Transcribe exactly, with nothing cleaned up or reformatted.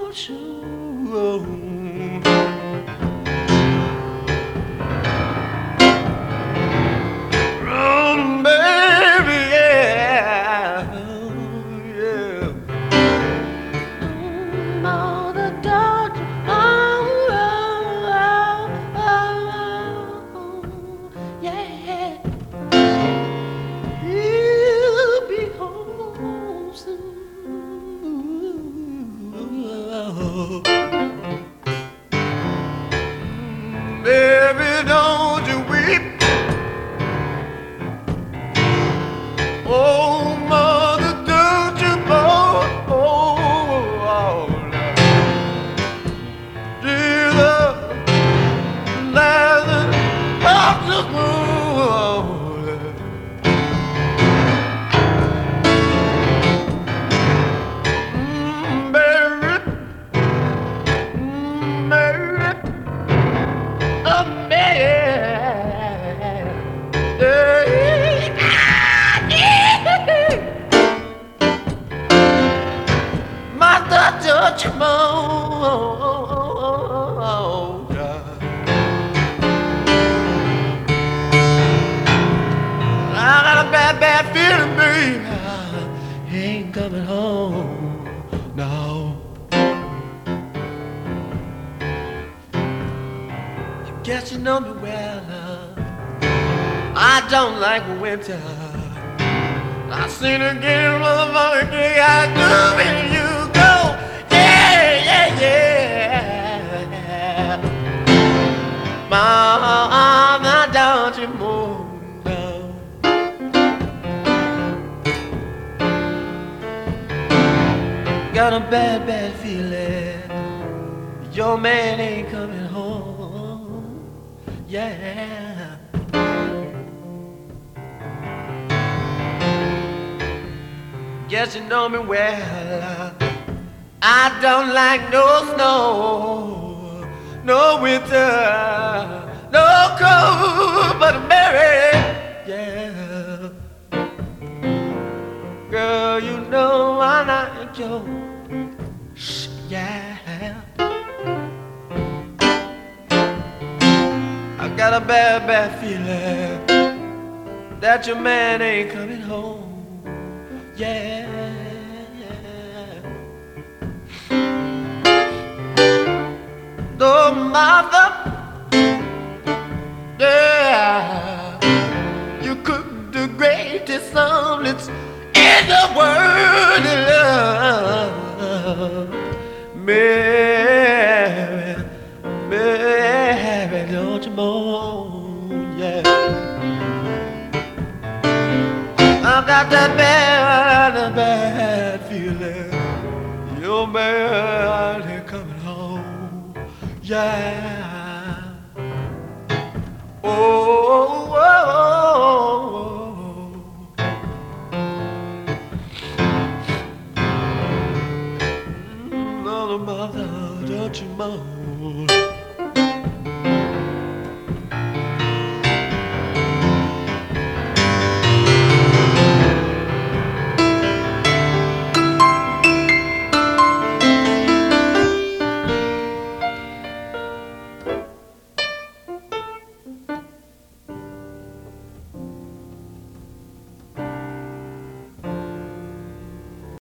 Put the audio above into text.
Guess you know me well. I don't like winter. I seen her get motherfucker kick I do when you go. Yeah, yeah, yeah. Mama, don't you move now. Got a bad, bad feeling. Your man ain't coming home. Yeah. Guess you know me well. I don't like no snow, no winter, no cold, but Mary, yeah. Girl, you know I like you, yeah. I got a bad, bad feeling that your man ain't coming home. Yeah, yeah. No mother, yeah. You cook the greatest omelets in the world of love. Mary, Mary, don't you moan, yeah. I got that bad, bad feeling. Your man ain't coming home, yeah. Oh, oh, oh, oh. Mm, Mother, mother, don't you moan.